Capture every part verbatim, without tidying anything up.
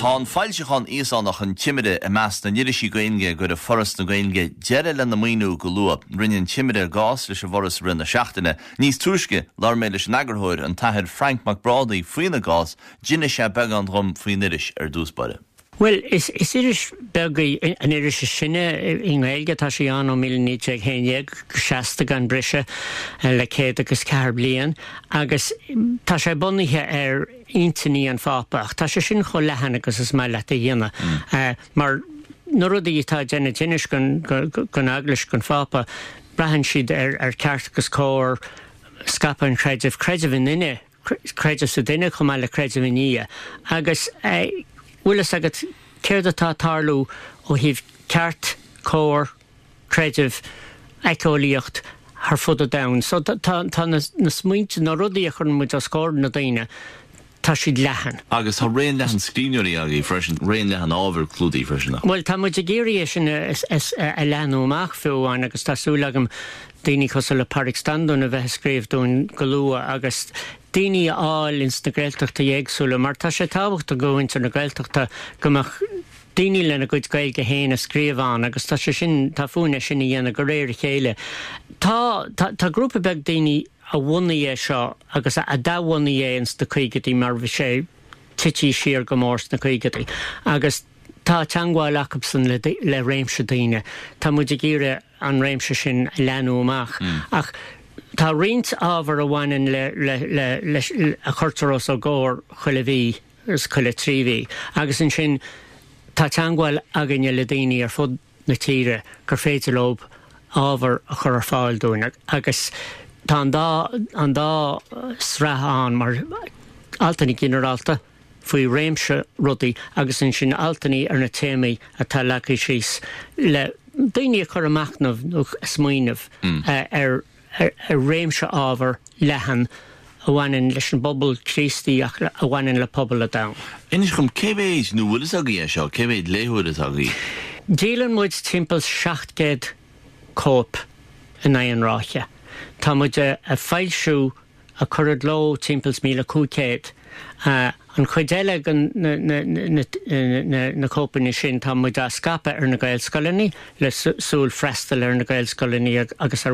Tá fáilseán ísánach an tiimiide a meas na niirisí goinge gur a forras na goinge deire le na muoinú go lua rinnean tiimiide gás leis a bhras rinne seachtaine. Níos túisce lar mé leis nagarthóir an taithid Frank McBrady faoine gás dinne sé beg an drom faoin iris ar dúsbaire. Well, is is irish belgi an irish sinne in Gaelge tá sé an ó mil níte héineag seasta gan brise le céad agus cear bliain agus tá sé bunithe ar intaní an fápach tá sé sin cho lehan agus is mai leta dhéana mar nó rudaí tá déna dénis gon gon aglis gon fápa brahan siad ar ar ceart agus cóir scapan creidimh creidimh in inne creidimh sa duine chumá le creidimh in ní agus Willis agat céird atá tarlú ó híh ceart, cóir, creidimh, eicólíocht ar fud a dain. So tá na smuinte na rudaí a chun muid a scóir na daine tá siad lehan. Agus tá réon lehan scríneoirí agaí freisin, réon lehan ábhar clúdaí freisin. Well, tá muid a géirí sin a leanú amach fiúháin agus tásúlagam daoine cosal le páric standún a bheith scríomhdún go lua agus daoine áil ins na Gaeltachta dhéagsúla, mar tá sé tábhacht a gohaint na Gaeltachta gomach daoine lena goid Gaeilge héin a scríomháin agus tá sé sin tá fúna sin i dhéana go réir chéile. Tá tá grúpa beg daoine a bhhunaí é seo agus a dáhhunaí é ins na chuigetí mar bhí sé tití siar go mórs na chuigetí agus tá teangáil Jacobson le, le réimse daoine. Tá muid a gíre an réimse sin leanú amach. Mm. Ach tá rint ábhar a bhhainein le, le, le, le, le a chuirtarás ó góir chuile bhí gus chuile tríhí. Agus in sin tá teangáil aganne le daoine ar fud na tíre gur féidir lob ábhar a chur ar fáil dúin agus tá an dá an dá srathán mar altaní generalta faoi réimse rudaí agus in sin altaní ar na téamaí a tá lecaí síos le daoine a chur amachnamh nó smaoinmh ar ar réimse ábhar lehan a bhhainin leis an bobbal Christí a bhhainin le pobal a dam. Inis chum céibéid nó bhfuil is agaí é seo, céibéid léúir is agaí? Dílan muid timpeall seachtgéad cóp in éon ráithe. Tá muid a fáilsiú a churad ló timpealls míle cúcéad. Uh, an chuidéile na cópaní sin tá muid a scape ar na Gaelscoileaní le súl freistal ar na Gaelscoileaní agus ar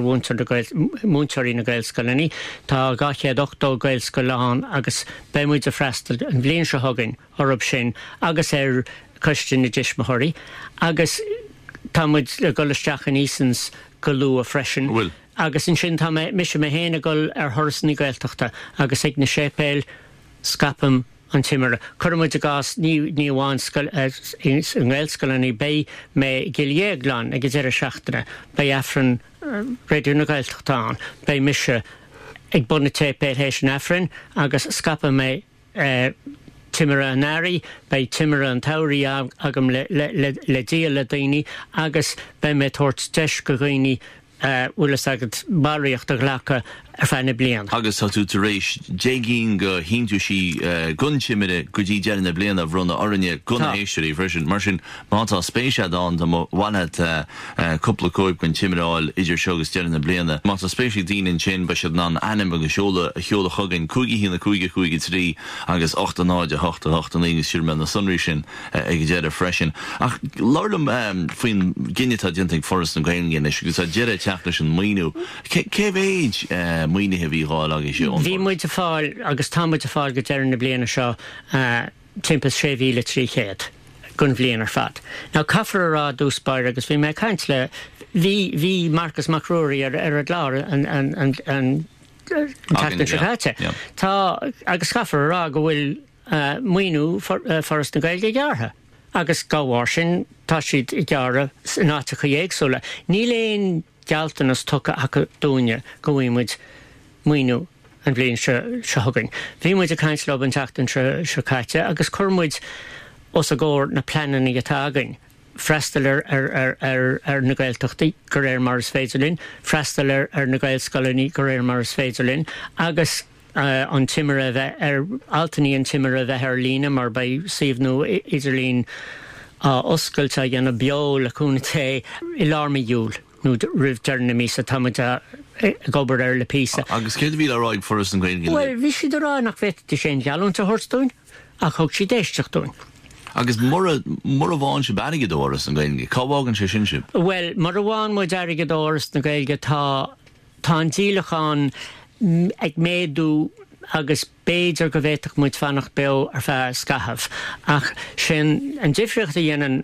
múntarí na Gaelscoileaní. Tá gachéad ochtó Gaelscoileán agus be muid a freistal an bblion se thugann orb sin agus ar coistin na dismathirí agus tá muid le golisteach an ísans go lú a freisin. Well. Agus in sin tá mis me héna gol ar thorasnaí Gaeltachta agus ag na sépéil scapam an timire. Curmuid a gás ní bháin an Gaelscoileaní bé mé gilléaglan ag deireadh seachtaine bé afran réidir na Gaeltachtán bé mise ag buna tépéil hééis an afran agus scapa mé timire an airí bé timire an tairí agam le díal le daoine agus bé mé tuairt deis go ghaoine bhuilas agad baríocht a ghlacha ar fanna blian. Agus tá tú taréis dégén go hínú sí guntimide go dtí dearna blian a bhrúna oranne guna éisiirí freisin mar sin mátá spéisiad an do bhaine cúpla cóib gon timimeáil idir seogus dearna bliana. Mátá spéisi díanaan sin ba siad ná anim agus seola a cheola chugann cúigi hína cúige cúige trí agus ochta náide hochta hochta nígus siúrme na sunrí sin ag deireadh freisin. Ach láirlam faoin ginnetá diantaigh forras na Gaeilge agus a deireadh teach leis an muoinú. Céh éid muoinethe bhí gáil agus sé bhí muid a fáil agus tá muid a fáil go dearna bliana seo timpeall sé mhíle trí chéad gun bblion ar fad. Ná caithfar ará dúspáir agus bhí mé caint le bhí bhí Marcus McRory ar ar a glár an an an an tatan seáte. Tá agus caithfar ará go bhfuil muoinú forras na Gaeilge geartha. Agus gáhhair sin tá siad i gearra nátecha dhéagsúla. Ní léon gealtanas tucha acha dúine go bhfuimiid muoinú an bblion se thugann. Bhí muid a caint le an teachtain se caite agus curmuid os a ggóir na pleanaí atá againn. Freistal ar ar ar ar na Gaeltachtaí gur réir mar is féidirlinn, freistal ar ar na Gaelscoileaní gur réir mar is féidirlinn, agus Uh, an timire bheith ar altaní an timire bheith ar lína mar bei siomhnú idirlín uh, oscailta dhéanana beo le cúna té i lárma dúil nó rih dearna mísa táid gobar ar le písa. Agus céad bhí aráid forras an Gaeilge? Well, bhí siad ará nach bheith de sé gealúnta thuirstúin a thug si déisteach dúin. Agus mura mura bháin se barige dóras an gailge, cábhágan sé sin sib? Well, mar a bháin mu deirige dóras na gailge tá tá an dílachán ag méadú agus béidir go bhéiteach muid fannacht be ar fe scathaf. Ach sin an difriocht a dhéanaan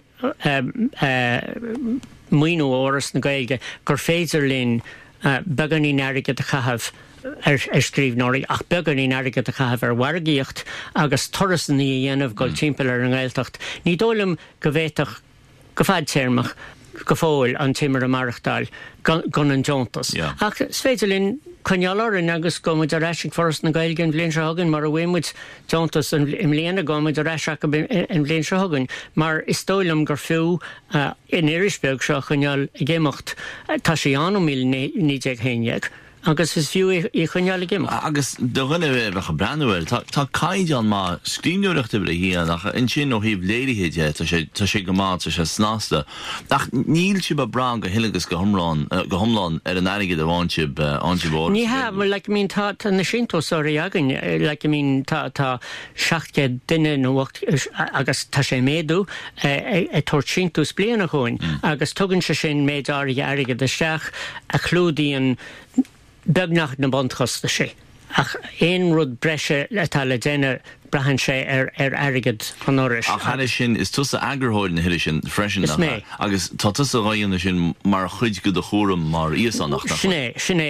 muoinú óras na gailge gur féidir linn began í neirige a chahaf ar scríbhneoirí ach began í neirige a chahaf ar wargaíocht agus torasan í dhéanamh goil timpeall ar an ghailteacht. Ní dólam go bhéiteach go fad téirmach go fóil an timar a marachtáil gan an Jontas. Yeah. Ach sfeidirlinn Conjalarin agus gomid a reisig forras na gailgin bblin se hagan mar a bhéimid Jontas im léana gomid a reisach in bblin se hagan mar is tóilm gur fiú uh, in Irisbeag se chunjal i géimeacht tá sé anó mil níideag héineag agus is fiú i chunjal i géimeacht. Agus do rinne bheith bheith brandhfuil, tá caiidean má scríbneoireachta bile hían ach in sin ó híh léirihéide tá sé go má tá sé snásta. Ach níl si ba bran go hilagus go thomláin go thomláin ar an airige a bhaintib antib óras. Ní ha, well, like, I mean, tá na sintó sóirí agan, like, I mean, tá tá seachtce duine nó agus tá sé méadú e tuairt sintús bliana chuin agus tugann sé sin méid áirige airige de seach a chlúdaíon beagnach na bonchasta sé. Ach éon rud breise atá le déine brahan sé ar ar airigid an áras. Ach haile sin is tusa agurthóid na hiile sin freisin Is mé. agus tá tusa gáanna sin mar chuid go do chóram mar íosannach. Sinné, sinné,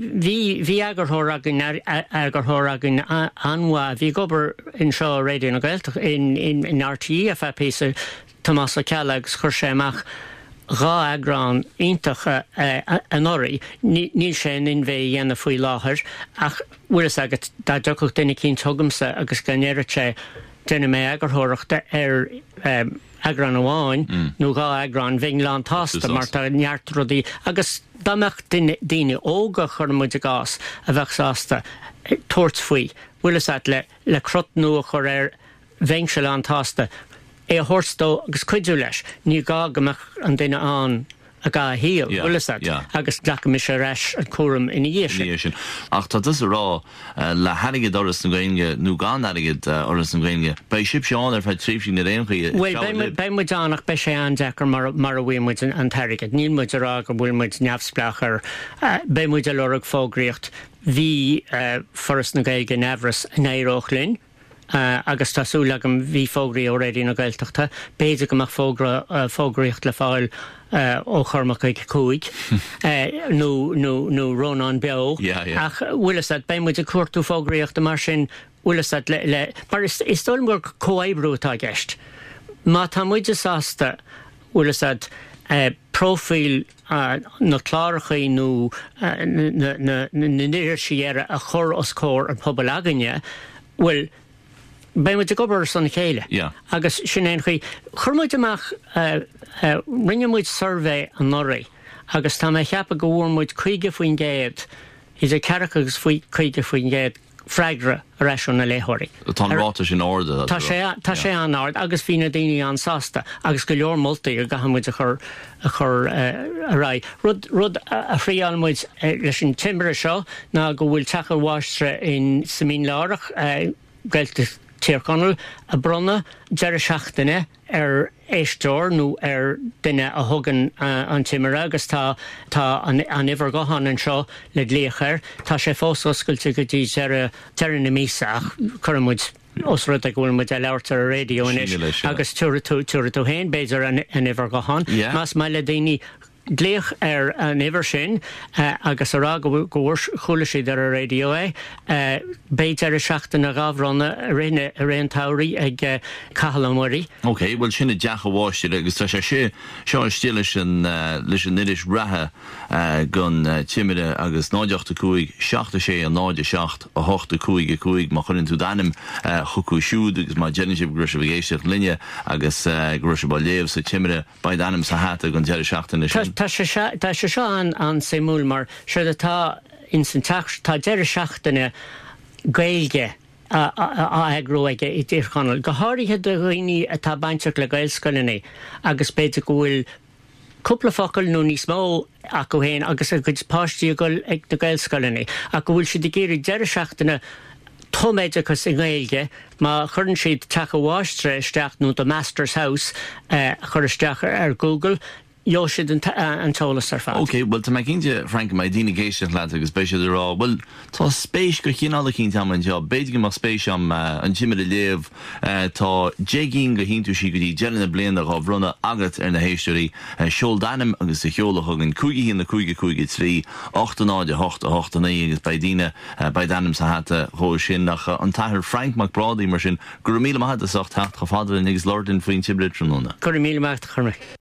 hí agurthór agin agurthór agin anmha hí gobar in seo réidir na Gaeltach in in in R T E a fepéise Tomás a Cealags chur séach rá agrán iontacha an orí ní sé in bheith dhéanana faoi láthair ach bhuilas agat dá deoch duine cín tugamsa agus gannéire sé duine mé agurthóireachta ar agrán amháin nó gá agrán bhingláán tásta mar tá neart rudaí agus dámeach daoine óga chur muid a gás a bheithsásta tuairt faoi bhuilas at le le crut nua chur ar bhingseán tásta é a thuirstó agus cuidiú leis ní gá gomeach an duine an a gá híal bhuilasad agus ghlacha mis sé reis an cuaram ina dhé sin. Ach tá dus rá le haige doras na gainge nó gan aige oras na gainge. Bei sib seán ar fe trífsí na réimchaí. Well, bei mu dánach be sé an deachar mar mar a bhfuimid an tairigid. Níl muid ará go bhfuil muid neamhsplachar bei muid a lorug fógraíocht hí forras na gaige nevras in éireach linn. Uh, agus tásúlagam bhí fógraí ó réidir na Gaeltachta, béidir go fógra uh, fógraíocht le fáil uh, ó chormach ag cúig nó Rónán Beo ach bhuilasad bé muid a cuairtú fógraíocht mar sin bhuilasad le, le mar is, is dulmór cóibrú tá gceist. Má tá muid a sásta bhuilasad uh, profil uh, na chlárachaí nó uh, na níir siar a chur os cór an pobl aganne, well, Bei mu gobar san chéile. Agus sin éon chuí churmuid amach rinne muid survey an noraí agus tá mé cheappa go bhfuirmuid chuige faoin géad is a ceach agus faoi chuige faoin géad freigra a reisiún na léthirí. Tá ráta sin orda. Tá sé an ard agus fína daoine an sásta agus go leor moltaí a gahamid a chur a chur a rá. Rud rud a phríalmuid leis an timbre seo ná go bhfuil teachar bháistre in sa mín lárach Gaeltach Tíorchonal a bronna deire seachtaine ar éisteoir nó ar duine a thugan uh, an timire agus tá tá an, an ihar gohan an seo le dléochair tá sé fós oscailte go dtí deire na mísaach chumuid os rud ag bhfuil muid a leirtar a réo inis agus tuair tú tú héin béidir an ihar gohan más mai le daoine Gléach ar an ihar sin uh, agus ará go bhfuir chuala siad ar a radio é uh, béid ar a seachtain a gábhranna a rinne a réon tairí ag uh, Cahalamóirí. Ok, bhfuil sinna deach bháiste agus tá sé sé seo istí leis an leis an iris brethe gon timide agus náideachta cúig seachta sé an náide seacht a hochta cúig a cúig má chuinn tú danim chucú siúd agus má genitib gruise bhgéisteach linne agus gruise ba léamh sa timide ba danim sa háta gon deire seachtain sin. Tá sé seo an an sémúl mar se tá in san teach tá deire seachtainine gailge a agrú aige i dtíorchonal. Go háirithe do roioine atá bainteach le gailscoilena agus beidir go bhfuil cúpla focail nó níos mó a go héin agus a go páistí go ag na gailscoilena a go bhfuil si de géirí deire seachtainine Thoméide cos in gailge, má churn siad take bháistre isteach nó the Master's House uh, chur isteach ar Google, Jo siad an tolas ar fad. Okay, well, tá mai cínte, Frank, mai dina géisiach leat agus spéisi rá, well, tá spéis go chinál cínte am an job, beidir go spéis am an tíime de léamh, tá jégin go híntu si go dtí jeanna bliana á bhronna agat ar na héisteoirí, seol danim agus a cheolach an cúigi hín na cúigi cúigi trí, ochtanáide hocht a hochtaní agus bei dine, bei danim sa hata ró sin nach an taithir Frank McBrady mar sin, gur míle maithe a socht hecht go fadra agus Lordin faoin tibrid tróna. Gur míle maithe chumrich.